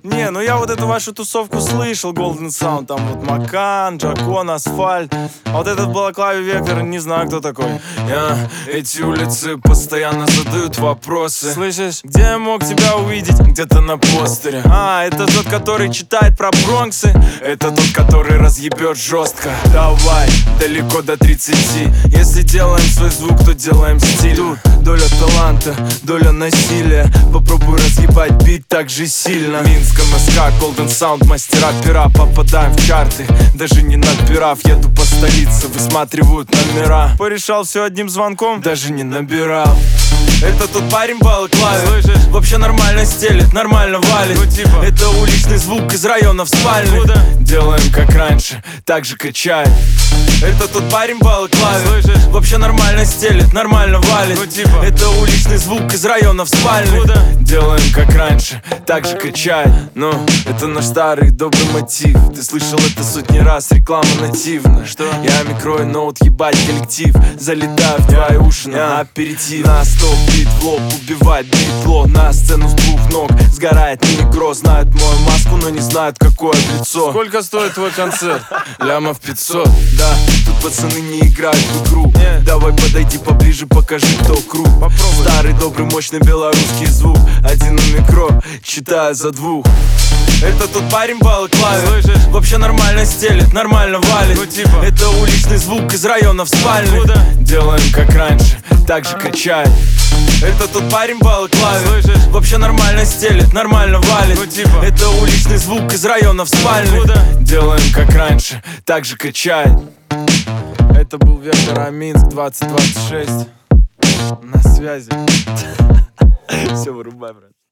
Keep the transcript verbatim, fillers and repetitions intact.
Не, ну я вот эту вашу тусовку слышал, Golden Sound. Там вот Макан, Джакон, Асфальт. А вот этот в балаклаве Вектор, не знаю, кто такой. Я, эти улицы постоянно задают вопросы. Слышишь, где я мог тебя увидеть? Где-то на постере. А, это тот, который читает про Бронксы. Это тот, который разъебет жестко. Давай, далеко до тридцати. Если делаем свой звук, то делаем стиль. Тут доля таланта, доля насилия. Попробуй разъебать бит так же сильно. Минск, МСК, Golden Sound, мастера пера. Попадаем в чарты, даже не надпирав. Еду по столице, высматривают номера. Порешал все одним звонком. Даже не набирал. Это тот парень в балаклаве, слышишь? Вообще нормально стелит, нормально валит. Ну типа, это уличный звук из района в спальне. Откуда? Делаем как раньше, так же качает. Это тот парень в балаклаве, слышишь? Вообще нормально стелит, нормально валит. Ну типа, это уличный звук из района в спальне. Откуда? Делаем как раньше, так же качает. Но это наш старый добрый мотив. Ты слышал это сотни раз, реклама нативна. Что? Я микрой ноут, ебать коллектив. Залетаю в твои уши на аперитив. На стоп, бит в лоб, убивать битло. На сцену с двух ног, сгорает микро. Знают мою маску, но не знают, какое лицо. Сколько стоит твой концерт? Лямов пятьсот, да. Тут пацаны не играют в игру. Нет. Давай подойди поближе, покажи, кто круг. Попробуй. Старый, добрый, мощный белорусский звук. Один у микро, читаю за двух. Это тот парень в балаклаве, слышишь? Вообще нормально стелит, нормально валит. Ну типа, это уличный звук из района в спальне. Откуда? Делаем как раньше, так же качает. Это тот парень в балаклаве, слышишь? Вообще нормально стелит, нормально валит. Ну типа, это уличный звук из района в спальне. Откуда? Делаем как раньше, так же качает. Это был Вектор, а Минск двадцать двадцать шесть. На связи. Все, вырубай, брат.